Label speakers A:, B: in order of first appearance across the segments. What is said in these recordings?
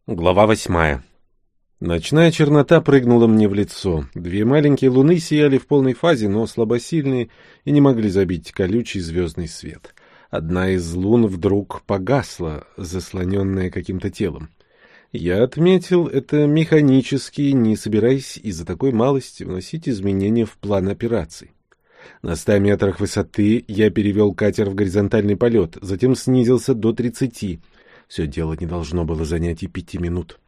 A: Глава 8. Ночная чернота прыгнула мне в лицо. Две маленькие луны сияли в полной фазе, но слабосильные и не могли забить колючий звездный свет. Одна из лун вдруг погасла, заслоненная каким-то телом. Я отметил это механически, не собираясь из-за такой малости вносить изменения в план операций. На 100 метрах высоты я перевел катер в горизонтальный полет, затем снизился до 30. Все дело не должно было занять и 5 минут.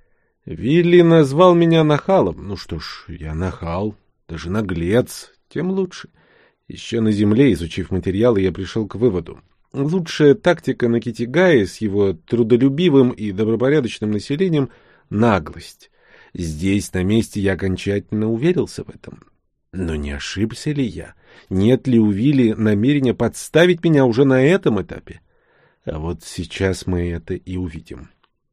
A: Вилли назвал меня нахалом. Ну что ж, я нахал, даже наглец, тем лучше. Еще на земле, изучив материалы, я пришел к выводу. Лучшая тактика на Китигае с его трудолюбивым и добропорядочным населением — наглость. Здесь, на месте, я окончательно уверился в этом. Но не ошибся ли я? Нет ли у Вилли намерения подставить меня уже на этом этапе? А вот сейчас мы это и увидим.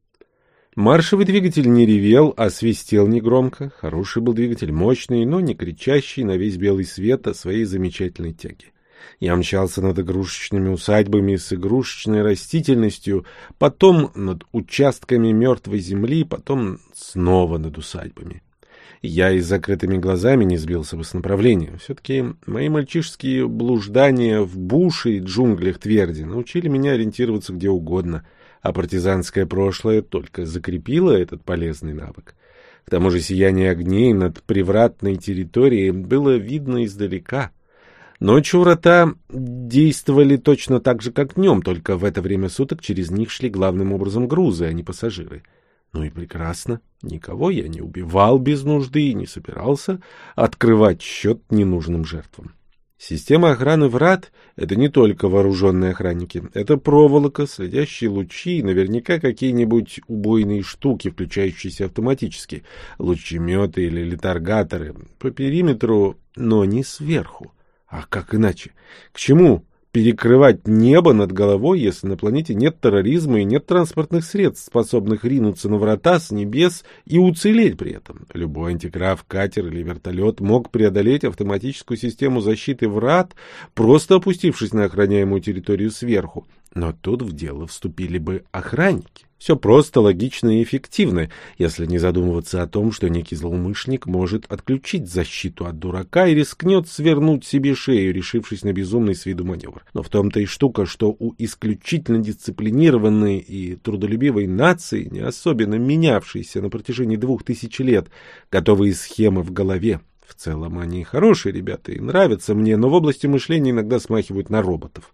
A: Маршевый двигатель не ревел, а свистел негромко. Хороший был двигатель, мощный, но не кричащий на весь белый свет о своей замечательной тяге. Я мчался над игрушечными усадьбами с игрушечной растительностью, потом над участками мертвой земли, потом снова над усадьбами. Я и с закрытыми глазами не сбился бы с направления. Все-таки мои мальчишеские блуждания в буше и джунглях Тверди научили меня ориентироваться где угодно, а партизанское прошлое только закрепило этот полезный навык. К тому же сияние огней над привратной территорией было видно издалека. Ночью врата действовали точно так же, как днем, только в это время суток через них шли главным образом грузы, а не пассажиры. Ну и прекрасно. Никого я не убивал без нужды и не собирался открывать счет ненужным жертвам. Система охраны врат — это не только вооруженные охранники. Это проволока, следящие лучи и наверняка какие-нибудь убойные штуки, включающиеся автоматически, лучеметы или летаргаторы, по периметру, но не сверху. А как иначе? К чему перекрывать небо над головой, если на планете нет терроризма и нет транспортных средств, способных ринуться на врата с небес и уцелеть при этом? Любой антиграф, катер или вертолет мог преодолеть автоматическую систему защиты врат, просто опустившись на охраняемую территорию сверху. Но тут в дело вступили бы охранники. Все просто, логично и эффективно, если не задумываться о том, что некий злоумышленник может отключить защиту от дурака и рискнет свернуть себе шею, решившись на безумный с виду маневр. Но в том-то и штука, что у исключительно дисциплинированной и трудолюбивой нации, не особенно менявшейся на протяжении 2000 лет, готовые схемы в голове. В целом они хорошие ребята и нравятся мне, но в области мышления иногда смахивают на роботов.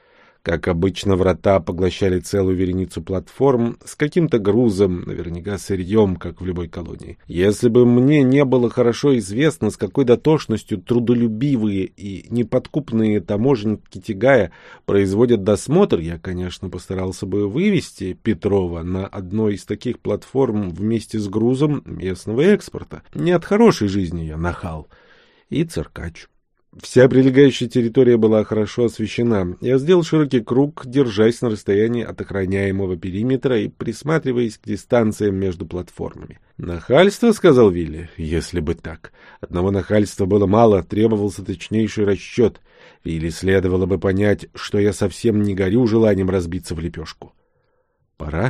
A: Как обычно, врата поглощали целую вереницу платформ с каким-то грузом, наверняка сырьем, как в любой колонии. Если бы мне не было хорошо известно, с какой дотошностью трудолюбивые и неподкупные таможенники Китигая производят досмотр, я, конечно, постарался бы вывести Петрова на одной из таких платформ вместе с грузом местного экспорта. Не от хорошей жизни я нахал и циркач. Вся прилегающая территория была хорошо освещена. Я сделал широкий круг, держась на расстоянии от охраняемого периметра и присматриваясь к дистанциям между платформами. «Нахальство», — сказал Вилли, — «если бы так. Одного нахальства было мало, требовался точнейший расчет. Вилли следовало бы понять, что я совсем не горю желанием разбиться в лепешку». «Пора».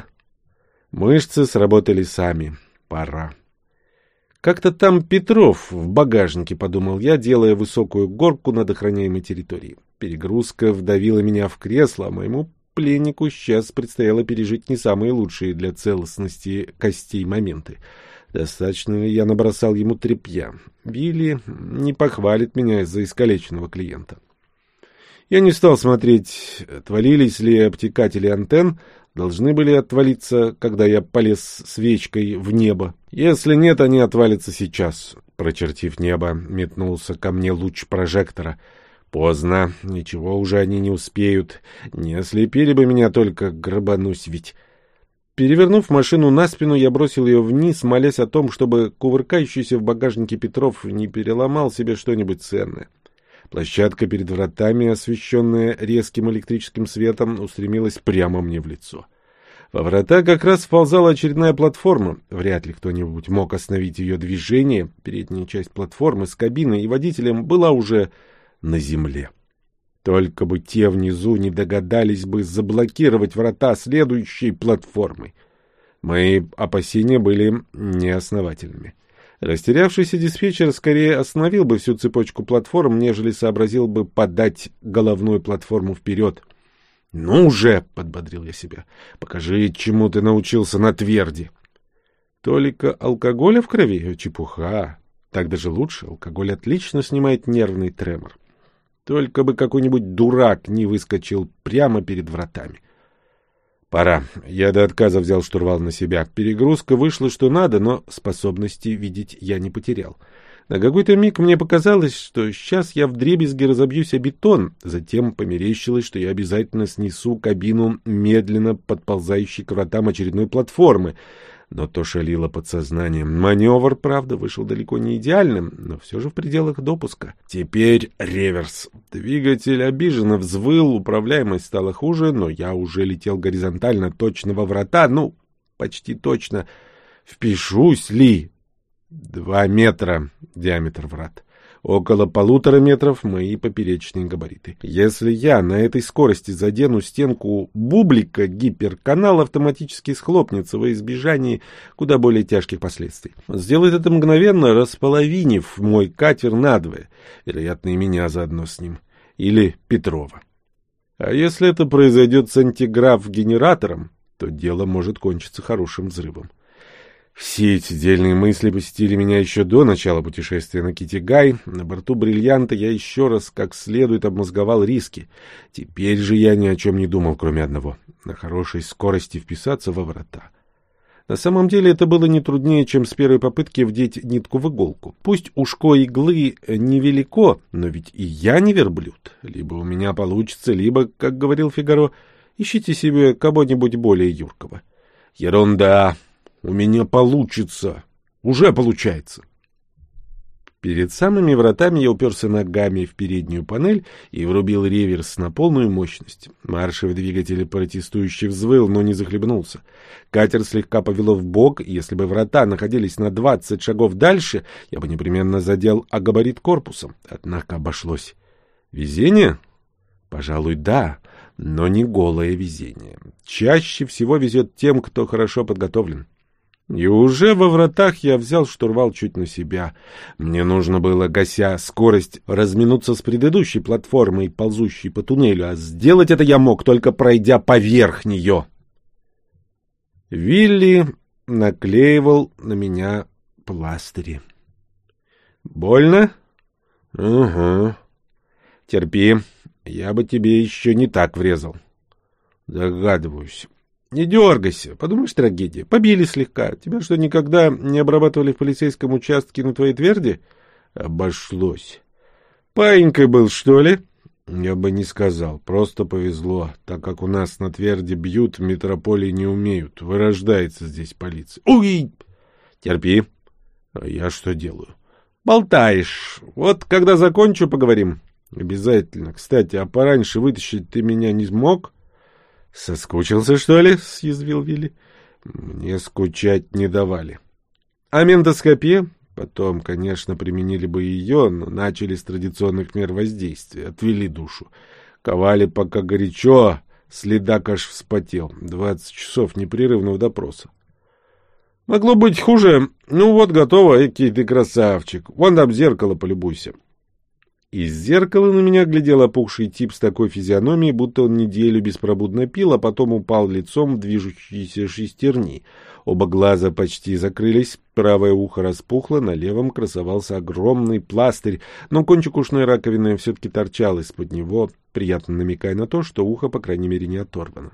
A: Мышцы сработали сами. «Пора». Как-то там Петров в багажнике, подумал я, делая высокую горку над охраняемой территорией. Перегрузка вдавила меня в кресло, а моему пленнику сейчас предстояло пережить не самые лучшие для целостности костей моменты. Достаточно ли я набросал ему тряпья? Вилли не похвалит меня из-за искалеченного клиента. Я не стал смотреть, отвалились ли обтекатели антенн, должны были отвалиться, когда я полез свечкой в небо. Если нет, они отвалятся сейчас. Прочертив небо, метнулся ко мне луч прожектора. Поздно, ничего уже они не успеют. Не ослепили бы меня, только грабанусь ведь. Перевернув машину на спину, я бросил ее вниз, молясь о том, чтобы кувыркающийся в багажнике Петров не переломал себе что-нибудь ценное. Площадка перед вратами, освещенная резким электрическим светом, устремилась прямо мне в лицо. Во врата как раз вползала очередная платформа. Вряд ли кто-нибудь мог остановить ее движение. Передняя часть платформы с кабиной и водителем была уже на земле. Только бы те внизу не догадались бы заблокировать врата следующей платформой. Мои опасения были неосновательными. Растерявшийся диспетчер скорее остановил бы всю цепочку платформ, нежели сообразил бы подать головную платформу вперед. «Ну уже!» — подбодрил я себя. «Покажи, чему ты научился на тверди». «Только алкоголя в крови? Чепуха. Так даже лучше. Алкоголь отлично снимает нервный тремор. Только бы какой-нибудь дурак не выскочил прямо перед вратами». «Пора. Я до отказа взял штурвал на себя. Перегрузка вышла что надо, но способности видеть я не потерял. На какой-то миг мне показалось, что сейчас я вдребезги разобьюсь о бетон, затем померещилось, что я обязательно снесу кабину медленно подползающей к вратам очередной платформы. Но то шалило подсознание. Маневр, правда, вышел далеко не идеальным, но все же в пределах допуска. Теперь реверс. Двигатель обиженно взвыл, управляемость стала хуже, но я уже летел горизонтально точно во врата, почти точно. Впишусь ли? 2 метра диаметр врат. Около 1,5 метров мои поперечные габариты. Если я на этой скорости задену стенку бублика, гиперканал автоматически схлопнется во избежании куда более тяжких последствий. Сделает это мгновенно, располовинив мой катер надвое. Вероятно, и меня заодно с ним. Или Петрова. А если это произойдет с антиграф-генератором, то дело может кончиться хорошим взрывом. Все эти дельные мысли посетили меня еще до начала путешествия на Китигай. На борту «Бриллианта» я еще раз как следует обмозговал риски. Теперь же я ни о чем не думал, кроме одного — на хорошей скорости вписаться во врата. На самом деле это было не труднее, чем с первой попытки вдеть нитку в иголку. Пусть ушко иглы невелико, но ведь и я не верблюд. Либо у меня получится, либо, как говорил Фигаро, ищите себе кого-нибудь более юркого. Ерунда! У меня получится. Уже получается. Перед самыми вратами я уперся ногами в переднюю панель и врубил реверс на полную мощность. Маршевый двигатель протестующе взвыл, но не захлебнулся. Катер слегка повело вбок, и если бы врата находились на 20 шагов дальше, я бы непременно задел о габарит корпуса. Однако обошлось. Везение? Пожалуй, да, но не голое везение. Чаще всего везет тем, кто хорошо подготовлен. И уже во вратах я взял штурвал чуть на себя. Мне нужно было, гася скорость, разминуться с предыдущей платформой, ползущей по туннелю, а сделать это я мог, только пройдя поверх нее. Вилли наклеивал на меня пластыри. «Больно?» «Угу. Терпи, я бы тебе еще не так врезал». «Догадываюсь». «Не дергайся, подумаешь, трагедия. Побили слегка. Тебя что, никогда не обрабатывали в полицейском участке на твоей тверди?» «Обошлось». «Паинькой был, что ли?» «Я бы не сказал. Просто повезло. Так как у нас на тверди бьют, в метрополии не умеют. Вырождается здесь полиция». «Уй!» «Терпи». «А я что делаю?» «Болтаешь. Вот когда закончу, поговорим». «Обязательно. Кстати, а пораньше вытащить ты меня не смог?» «Соскучился, что ли?» — съязвил Вилли. «Мне скучать не давали». «А мендоскопия?» Потом, конечно, применили бы ее, но начали с традиционных мер воздействия. Отвели душу. Ковали пока горячо, следак аж вспотел. 20 часов непрерывного допроса. «Могло быть хуже. Ну вот, готово, экий ты красавчик. Вон там зеркало, полюбуйся». Из зеркала на меня глядел опухший тип с такой физиономией, будто он неделю беспробудно пил, а потом упал лицом в движущиеся шестерни. Оба глаза почти закрылись, правое ухо распухло, на левом красовался огромный пластырь, но кончик ушной раковины все-таки торчал из-под него, приятно намекая на то, что ухо, по крайней мере, не оторвано.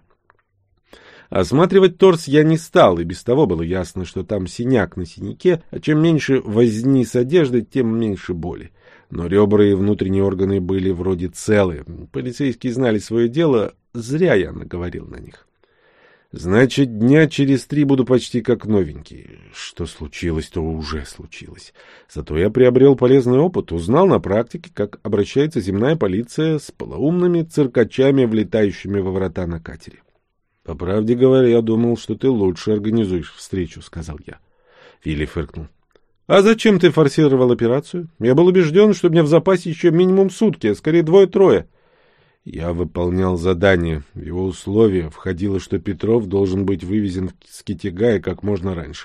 A: Осматривать торс я не стал, и без того было ясно, что там синяк на синяке, а чем меньше возни с одеждой, тем меньше боли. Но ребра и внутренние органы были вроде целые. Полицейские знали свое дело, зря я наговорил на них. Значит, дня через 3 буду почти как новенький. Что случилось, то уже случилось. Зато я приобрел полезный опыт, узнал на практике, как обращается земная полиция с полоумными циркачами, влетающими во врата на катере. — По правде говоря, я думал, что ты лучше организуешь встречу, — сказал я. Вилли фыркнул. — А зачем ты форсировал операцию? Я был убежден, что у меня в запасе еще минимум сутки, а скорее 2-3. Я выполнял задание. В его условия входило, что Петров должен быть вывезен с Китегая как можно раньше.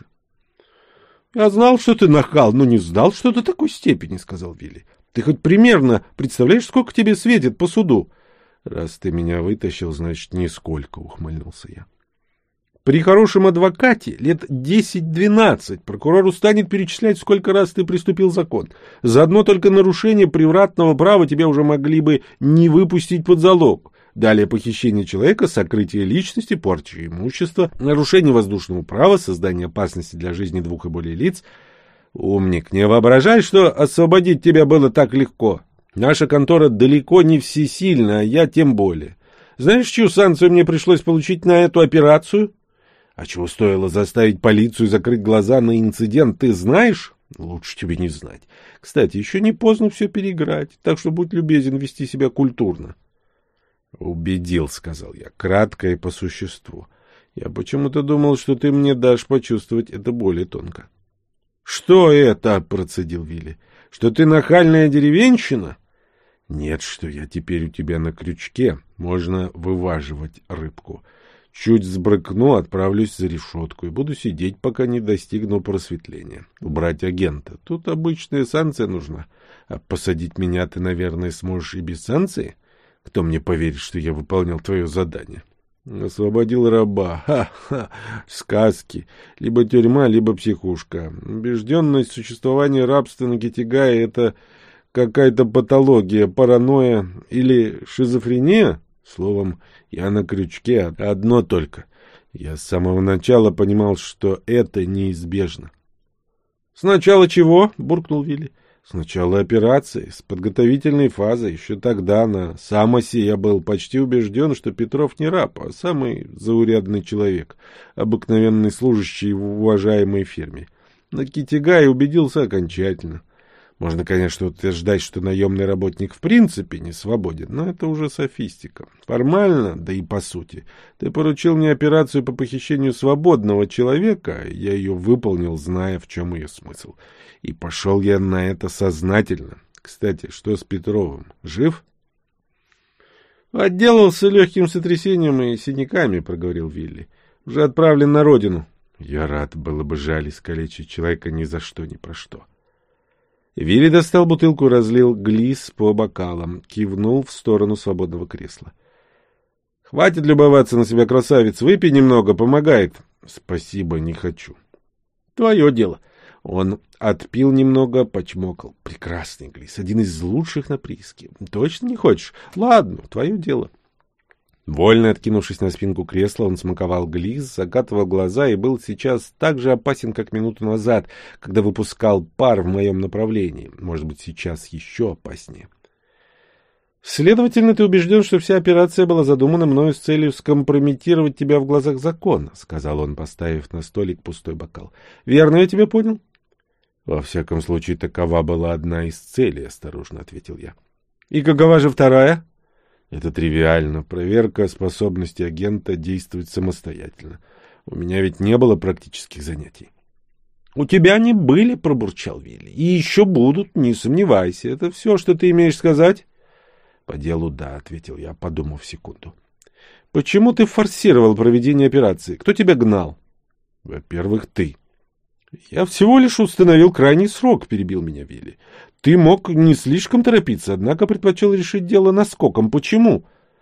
A: — Я знал, что ты нахал, но не знал, что до такой степени, — сказал Вилли. — Ты хоть примерно представляешь, сколько тебе светит по суду? — Раз ты меня вытащил, значит, нисколько, — ухмыльнулся я. При хорошем адвокате лет 10-12 прокурору станет перечислять, сколько раз ты приступил закон. За одно только нарушение привратного права тебя уже могли бы не выпустить под залог. Далее похищение человека, сокрытие личности, порча имущества, нарушение воздушного права, создание опасности для жизни двух и более лиц. Умник, не воображай, что освободить тебя было так легко. Наша контора далеко не всесильна, а я тем более. Знаешь, чью санкцию мне пришлось получить на эту операцию? А чего стоило заставить полицию закрыть глаза на инцидент, ты знаешь? Лучше тебе не знать. Кстати, еще не поздно все переиграть, так что будь любезен вести себя культурно. Убедил, сказал я, кратко и по существу. Я почему-то думал, что ты мне дашь почувствовать это более тонко. Что это? Процедил Вилли. Что ты нахальная деревенщина? Нет, что я теперь у тебя на крючке. Можно вываживать рыбку. Чуть сбрыкну, отправлюсь за решетку и буду сидеть, пока не достигну просветления. Убрать агента. Тут обычная санкция нужна. А посадить меня ты, наверное, сможешь и без санкции? Кто мне поверит, что я выполнял твое задание? Освободил раба. Ха-ха. Сказки. Либо тюрьма, либо психушка. Убежденность существования рабства на Китегае — это какая-то патология, паранойя или шизофрения? Словом, я на крючке, одно только. Я с самого начала понимал, что это неизбежно. — Сначала чего? — буркнул Вилли. — Сначала операции, с подготовительной фазой. Еще тогда на Самосе я был почти убежден, что Петров не раб, а самый заурядный человек, обыкновенный служащий в уважаемой фирме. На Китегае убедился окончательно. Можно, конечно, утверждать, что наемный работник в принципе не свободен, но это уже софистика. Формально, да и по сути, ты поручил мне операцию по похищению свободного человека, я ее выполнил, зная, в чем ее смысл. И пошел я на это сознательно. Кстати, что с Петровым? Жив? Отделался легким сотрясением и синяками, проговорил Вилли. Уже отправлен на родину. Я рад, было бы жаль искалечить человека ни за что, ни про что. Вилли достал бутылку и разлил глис по бокалам, кивнул в сторону свободного кресла. — Хватит любоваться на себя, красавец, выпей немного, помогает. — Спасибо, не хочу. — Твое дело. Он отпил немного, почмокал. — Прекрасный глис, один из лучших на прииске. — Точно не хочешь? Ладно, твое дело. Вольно откинувшись на спинку кресла, он смаковал глис, закатывал глаза и был сейчас так же опасен, как минуту назад, когда выпускал пар в моем направлении. Может быть, сейчас еще опаснее. «Следовательно, ты убежден, что вся операция была задумана мною с целью скомпрометировать тебя в глазах закона», — сказал он, поставив на столик пустой бокал. «Верно я тебя понял?» «Во всяком случае, такова была одна из целей», — осторожно ответил я. «И какова же вторая?» Это тривиально. Проверка способности агента действовать самостоятельно. У меня ведь не было практических занятий. — У тебя они были, — пробурчал Вилли. — И еще будут, не сомневайся. Это все, что ты имеешь сказать? — По делу, да, — ответил я, подумав секунду. — Почему ты форсировал проведение операции? Кто тебя гнал? — Во-первых, ты. — Я всего лишь установил крайний срок, — перебил меня Вилли. — Ты мог не слишком торопиться, однако предпочел решить дело наскоком. Почему?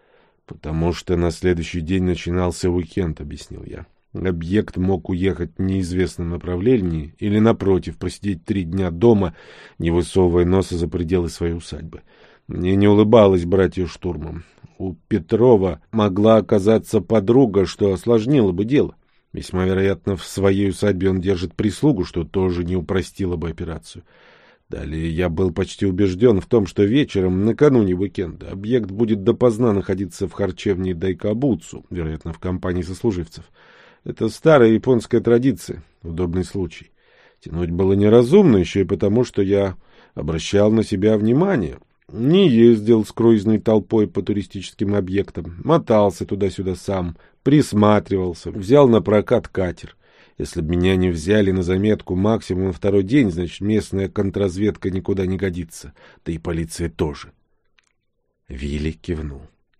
A: — Потому что на следующий день начинался уикенд, — объяснил я. Объект мог уехать в неизвестном направлении или, напротив, просидеть 3 дня дома, не высовывая носа за пределы своей усадьбы. Мне не улыбалось брать ее штурмом. У Петрова могла оказаться подруга, что осложнило бы дело. Весьма вероятно, в своей усадьбе он держит прислугу, что тоже не упростило бы операцию. Далее я был почти убежден в том, что вечером, накануне уикенда, объект будет допоздна находиться в харчевне Дайкабуцу, вероятно, в компании сослуживцев. Это старая японская традиция, удобный случай. Тянуть было неразумно, еще и потому, что я обращал на себя внимание. Не ездил с круизной толпой по туристическим объектам, мотался туда-сюда сам, присматривался, взял на прокат катер. Если бы меня не взяли на заметку максимум на 2-й день, значит, местная контрразведка никуда не годится, да и полиция тоже. Вилли кивнул.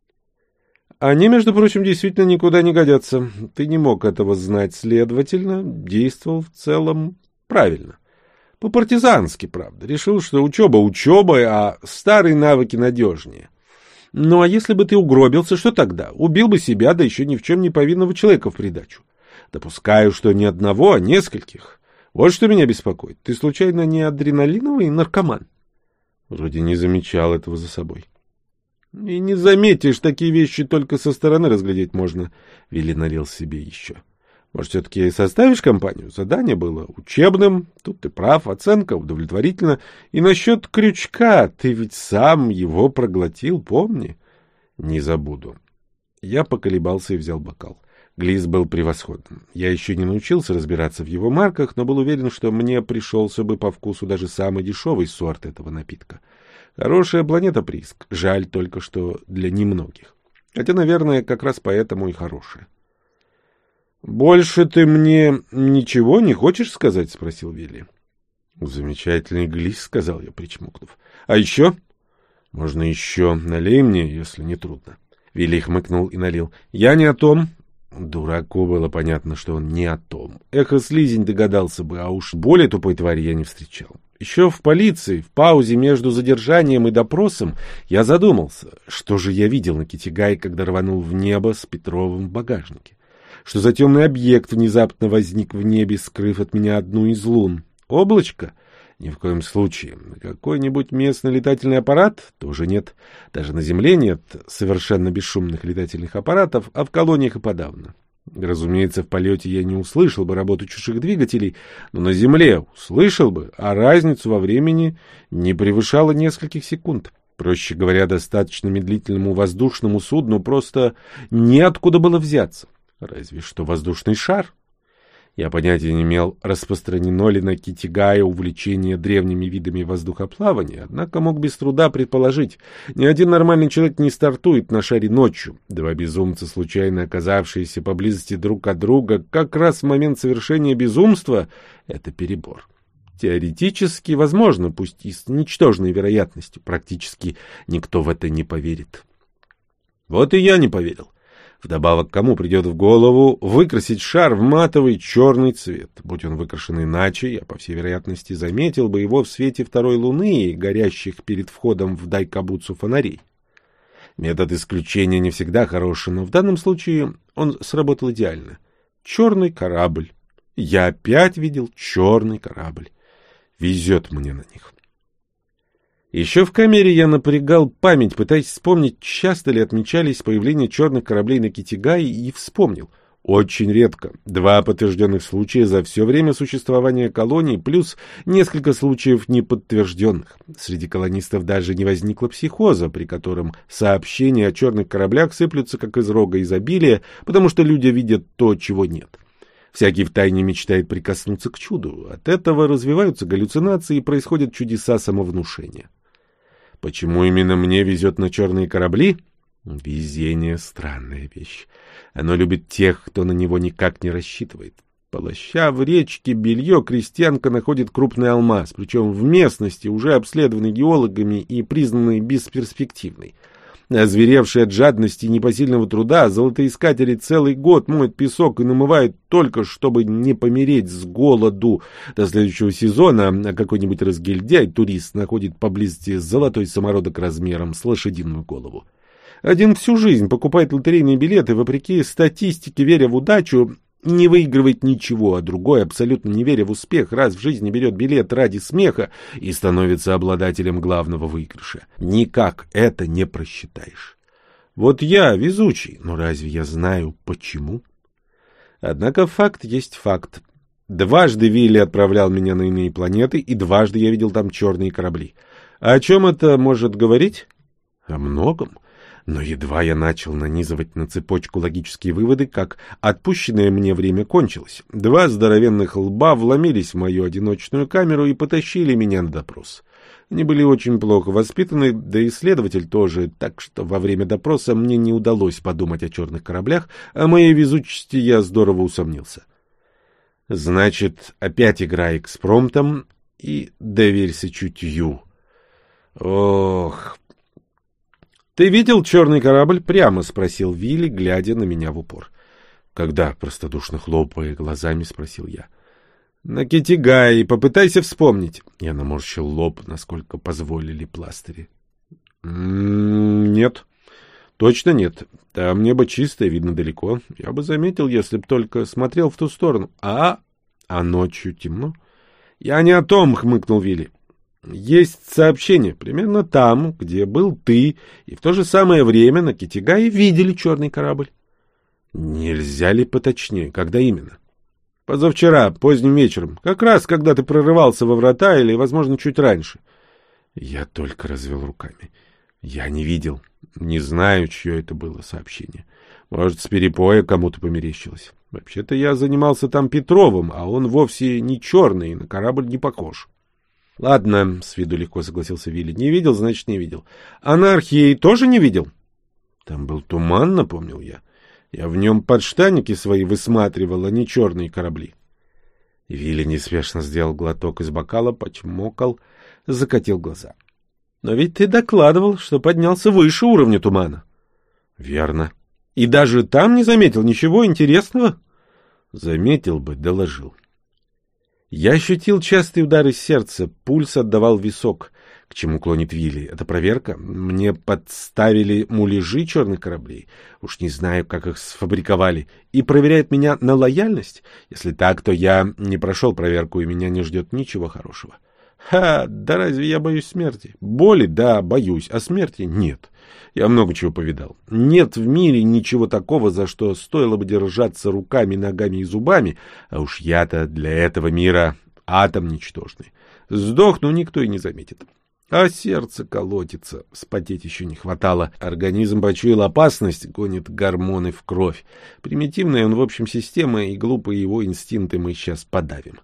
A: Они, между прочим, действительно никуда не годятся. Ты не мог этого знать, следовательно, действовал в целом правильно. По-партизански, правда. Решил, что учеба учебой, а старые навыки надежнее. Ну, а если бы ты угробился, что тогда? Убил бы себя, да еще ни в чем не повинного человека в придачу. Допускаю, что не одного, а нескольких. Вот что меня беспокоит. Ты, случайно, не адреналиновый наркоман? Вроде не замечал этого за собой. И не заметишь, такие вещи только со стороны разглядеть можно. Вилли налил себе еще. Может, все-таки составишь компанию? Задание было учебным, тут ты прав, оценка удовлетворительна. И насчет крючка, ты ведь сам его проглотил, помни? Не забуду. Я поколебался и взял бокал. Глиз был превосходным. Я еще не научился разбираться в его марках, но был уверен, что мне пришелся бы по вкусу даже самый дешевый сорт этого напитка. Хорошая планета Приск. Жаль только, что для немногих. Хотя, наверное, как раз поэтому и хорошая. «Больше ты мне ничего не хочешь сказать?» — спросил Вилли. «Замечательный Глис», — сказал я, причмокнув. «А еще?» «Можно еще. Налей мне, если не трудно». Вилли хмыкнул и налил. «Я не о том». Дураку было понятно, что он не о том. Эхо-слизень догадался бы, а уж более тупой твари я не встречал. Еще в полиции, в паузе между задержанием и допросом, я задумался, что же я видел на Китигай, когда рванул в небо с Петровым в багажнике. Что за темный объект внезапно возник в небе, скрыв от меня одну из лун? Облачко? Ни в коем случае. Какой-нибудь местный летательный аппарат? Тоже нет. Даже на Земле нет совершенно бесшумных летательных аппаратов, а в колониях и подавно. Разумеется, в полете я не услышал бы работу чужих двигателей, но на Земле услышал бы, а разницу во времени не превышало нескольких секунд. Проще говоря, достаточно медлительному воздушному судну просто неоткуда было взяться. Разве что воздушный шар. Я понятия не имел, распространено ли на Китигае увлечение древними видами воздухоплавания, однако мог без труда предположить, ни один нормальный человек не стартует на шаре ночью. Два безумца, случайно оказавшиеся поблизости друг от друга, как раз в момент совершения безумства — это перебор. Теоретически возможно, пусть и с ничтожной вероятностью, практически никто в это не поверит. Вот и я не поверил. Вдобавок, кому придет в голову выкрасить шар в матовый черный цвет? Будь он выкрашен иначе, я, по всей вероятности, заметил бы его в свете второй луны и горящих перед входом в Дайкабуцу фонарей. Метод исключения не всегда хороший, но в данном случае он сработал идеально. Черный корабль. Я опять видел черный корабль. Везет мне на них. Еще в камере я напрягал память, пытаясь вспомнить, часто ли отмечались появление черных кораблей на Китигае, и вспомнил. Очень редко. 2 подтвержденных случая за все время существования колонии, плюс несколько случаев неподтвержденных. Среди колонистов даже не возникло психоза, при котором сообщения о черных кораблях сыплются как из рога изобилия, потому что люди видят то, чего нет. Всякий втайне мечтает прикоснуться к чуду. От этого развиваются галлюцинации и происходят чудеса самовнушения. Почему именно мне везет на черные корабли? Везение — странная вещь. Оно любит тех, кто на него никак не рассчитывает. Полоща в речке белье, крестьянка находит крупный алмаз, причем в местности, уже обследованной геологами и признанной бесперспективной. Озверевшие от жадности и непосильного труда, золотоискатели целый год моют песок и намывают только, чтобы не помереть с голоду. До следующего сезона а какой-нибудь разгильдяй-турист находит поблизости золотой самородок размером с лошадиную голову. Один всю жизнь покупает лотерейные билеты, вопреки статистике, веря в удачу, не выигрывает ничего, а другой, абсолютно не веря в успех, раз в жизни берет билет ради смеха и становится обладателем главного выигрыша. Никак это не просчитаешь. Вот я везучий, но разве я знаю, почему? Однако факт есть факт. Дважды Вилли отправлял меня на иные планеты, и дважды я видел там черные корабли. А о чем это может говорить? О многом. Но едва я начал нанизывать на цепочку логические выводы, как отпущенное мне время кончилось. 2 здоровенных лба вломились в мою одиночную камеру и потащили меня на допрос. Они были очень плохо воспитаны, да и следователь тоже, так что во время допроса мне не удалось подумать о черных кораблях, о моей везучести я здорово усомнился. Значит, опять игра экспромтом и доверься чутью. Ох... «Ты видел черный корабль?» — прямо спросил Вилли, глядя на меня в упор. «Когда?» — простодушно хлопая глазами, спросил я. «На Китигае. Попытайся вспомнить». Я наморщил лоб, насколько позволили пластыри. «Нет. Точно нет. Там небо чистое, видно далеко. Я бы заметил, если б только смотрел в ту сторону. А ночью темно». «Я не о том», — хмыкнул Вилли. «Есть сообщение. Примерно там, где был ты, и в то же самое время на Китигае видели черный корабль». «Нельзя ли поточнее? Когда именно?» «Позавчера, поздним вечером. Как раз, когда ты прорывался во врата или, возможно, чуть раньше». Я только развел руками. Я не видел. Не знаю, чье это было сообщение. Может, с перепоя кому-то померещилось. Вообще-то я занимался там Петровым, а он вовсе не черный и на корабль не похож. — Ладно, — с виду легко согласился Вилли. — Не видел, значит, не видел. — А на Архее тоже не видел? — Там был туман, — напомнил я. Я в нем подштанники свои высматривал, а не черные корабли. Вилли неспешно сделал глоток из бокала, почмокал, закатил глаза. — Но ведь ты докладывал, что поднялся выше уровня тумана. — Верно. — И даже там не заметил ничего интересного? — Заметил бы, доложил. Я ощутил частые удары сердца, пульс отдавал в висок. К чему клонит Вилли? Это проверка? Мне подставили муляжи черных кораблей. Уж не знаю, как их сфабриковали. И проверяет меня на лояльность? Если так, то я не прошел проверку, и меня не ждет ничего хорошего. Да разве я боюсь смерти? Боли, да, боюсь, а смерти нет. Я много чего повидал. Нет в мире ничего такого, за что стоило бы держаться руками, ногами и зубами, а уж я-то для этого мира атом ничтожный. Сдохну, никто и не заметит. А сердце колотится, вспотеть еще не хватало. Организм почуял опасность, гонит гормоны в кровь. Примитивная он, в общем, система, и глупые его инстинкты мы сейчас подавим.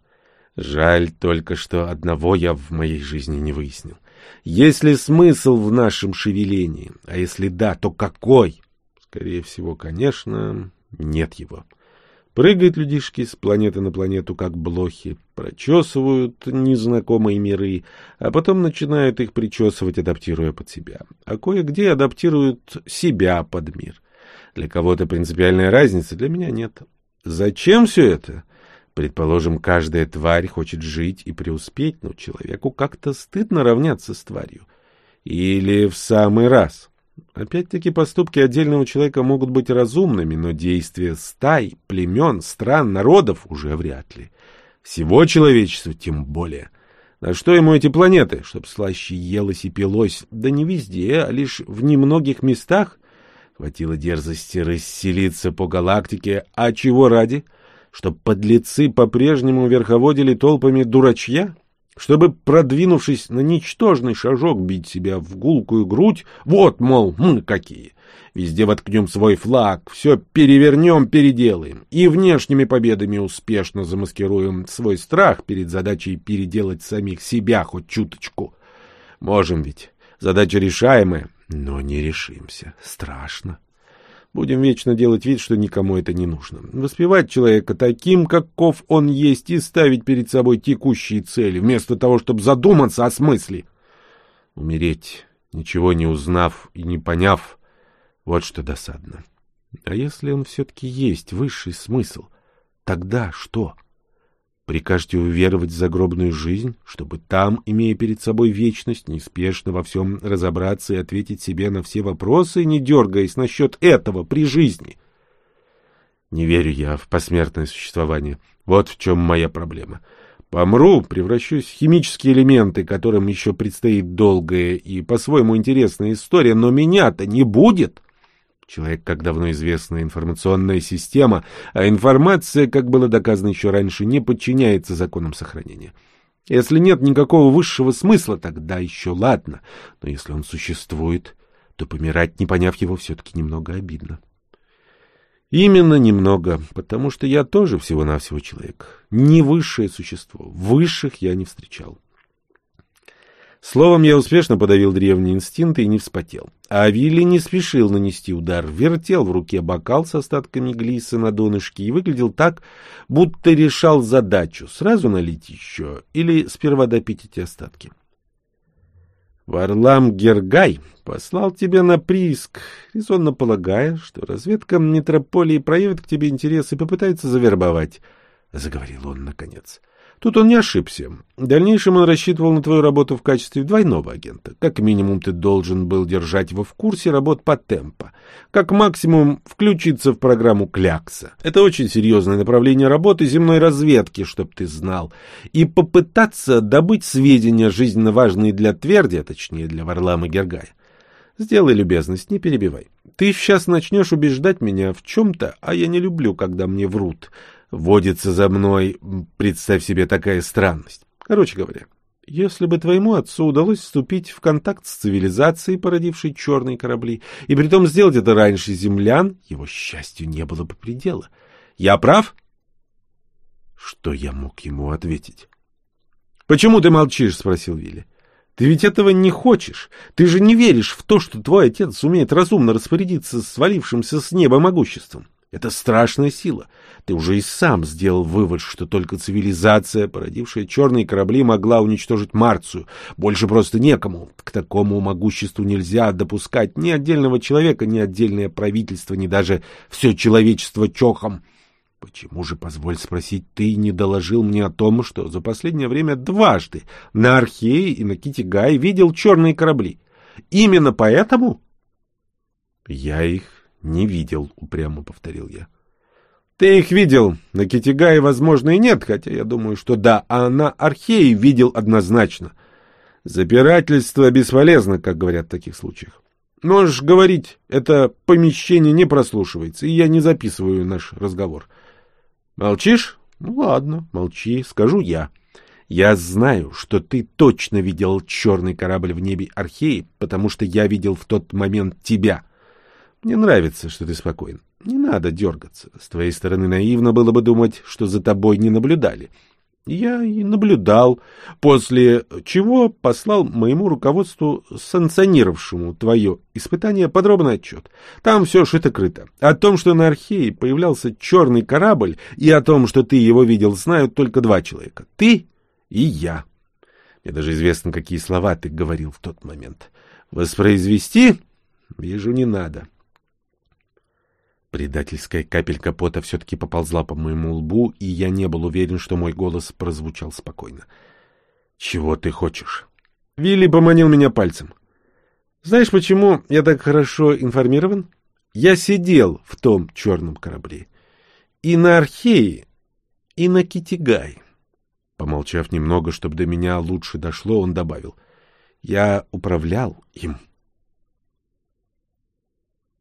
A: Жаль только, что одного я в моей жизни не выяснил. Есть ли смысл в нашем шевелении? А если да, то какой? Скорее всего, конечно, нет его. Прыгают людишки с планеты на планету, как блохи, прочесывают незнакомые миры, а потом начинают их причесывать, адаптируя под себя. А кое-где адаптируют себя под мир. Для кого-то принципиальная разница, для меня нет. Зачем все это? Предположим, каждая тварь хочет жить и преуспеть, но человеку как-то стыдно равняться с тварью. Или в самый раз. Опять-таки поступки отдельного человека могут быть разумными, но действия стай, племен, стран, народов уже вряд ли. Всего человечества тем более. На что ему эти планеты? Чтоб слаще елось и пилось, да не везде, а лишь в немногих местах. Хватило дерзости расселиться по галактике, а чего ради? Чтоб подлецы по-прежнему верховодили толпами дурачья? Чтобы, продвинувшись на ничтожный шажок, бить себя в гулкую грудь? Вот, мол, мы какие! Везде воткнем свой флаг, все перевернем, переделаем. И внешними победами успешно замаскируем свой страх перед задачей переделать самих себя хоть чуточку. Можем ведь. Задача решаемая, но не решимся. Страшно. Будем вечно делать вид, что никому это не нужно. Воспевать человека таким, каков он есть, и ставить перед собой текущие цели, вместо того, чтобы задуматься о смысле. Умереть, ничего не узнав и не поняв, вот что досадно. А если он все-таки есть высший смысл, тогда что? Прикажете уверовать в загробную жизнь, чтобы там, имея перед собой вечность, неспешно во всем разобраться и ответить себе на все вопросы, не дергаясь насчет этого при жизни? Не верю я в посмертное существование. Вот в чем моя проблема. Помру, превращусь в химические элементы, которым еще предстоит долгая и по-своему интересная история, но меня-то не будет. Человек, как давно известная информационная система, а информация, как было доказано еще раньше, не подчиняется законам сохранения. Если нет никакого высшего смысла, тогда еще ладно, но если он существует, то помирать, не поняв его, все-таки немного обидно. Именно немного, потому что я тоже всего-навсего человек, не высшее существо, высших я не встречал. Словом, я успешно подавил древние инстинкты и не вспотел. А Вилли не спешил нанести удар, вертел в руке бокал с остатками глиса на донышке и выглядел так, будто решал задачу: сразу налить еще или сперва допить эти остатки. Варлам Гергай послал тебя на прииск, резонно полагая, что разведка метрополии проявит к тебе интерес и попытается завербовать, — заговорил он наконец. Тут он не ошибся. В дальнейшем он рассчитывал на твою работу в качестве двойного агента. Как минимум ты должен был держать его в курсе работ по темпу. Как максимум включиться в программу Клякса. Это очень серьезное направление работы земной разведки, чтоб ты знал. И попытаться добыть сведения, жизненно важные для Тверди, а точнее для Варлама Гергая. Сделай любезность, не перебивай. Ты сейчас начнешь убеждать меня в чем-то, а я не люблю, когда мне врут. Водится за мной, представь себе, такая странность. Короче говоря, если бы твоему отцу удалось вступить в контакт с цивилизацией, породившей черные корабли, и притом сделать это раньше землян, его счастью не было бы предела. Я прав? Что я мог ему ответить? — Почему ты молчишь? — спросил Вилли. — Ты ведь этого не хочешь. Ты же не веришь в то, что твой отец сумеет разумно распорядиться свалившимся с неба могуществом. Это страшная сила. Ты уже и сам сделал вывод, что только цивилизация, породившая черные корабли, могла уничтожить Марцию. Больше просто некому. К такому могуществу нельзя допускать ни отдельного человека, ни отдельное правительство, ни даже все человечество чохом. Почему же, позволь спросить, ты не доложил мне о том, что за последнее время дважды на Архее и на Китигае видел черные корабли? Именно поэтому? Я их не видел, упрямо повторил я. Ты их видел. На Китигае, возможно, и нет, хотя я думаю, что да, а на Архее видел однозначно. Запирательство бесполезно, как говорят в таких случаях. Можешь говорить, это помещение не прослушивается, и я не записываю наш разговор. Молчишь? Ну ладно, молчи, скажу я. Я знаю, что ты точно видел черный корабль в небе Археи, потому что я видел в тот момент тебя. Мне нравится, что ты спокоен. Не надо дергаться. С твоей стороны наивно было бы думать, что за тобой не наблюдали. Я и наблюдал, после чего послал моему руководству, санкционировавшему твое испытание, подробный отчет. Там все шито-крыто. О том, что на Архее появлялся черный корабль, и о том, что ты его видел, знают только два человека. Ты и я. Мне даже известно, какие слова ты говорил в тот момент. Воспроизвести? Вижу, не надо. Предательская капелька пота все-таки поползла по моему лбу, и я не был уверен, что мой голос прозвучал спокойно. — Чего ты хочешь? Вилли поманил меня пальцем. — Знаешь, почему я так хорошо информирован? Я сидел в том черном корабле. И на Архее, и на Китигае. Помолчав немного, чтобы до меня лучше дошло, он добавил. — Я управлял им.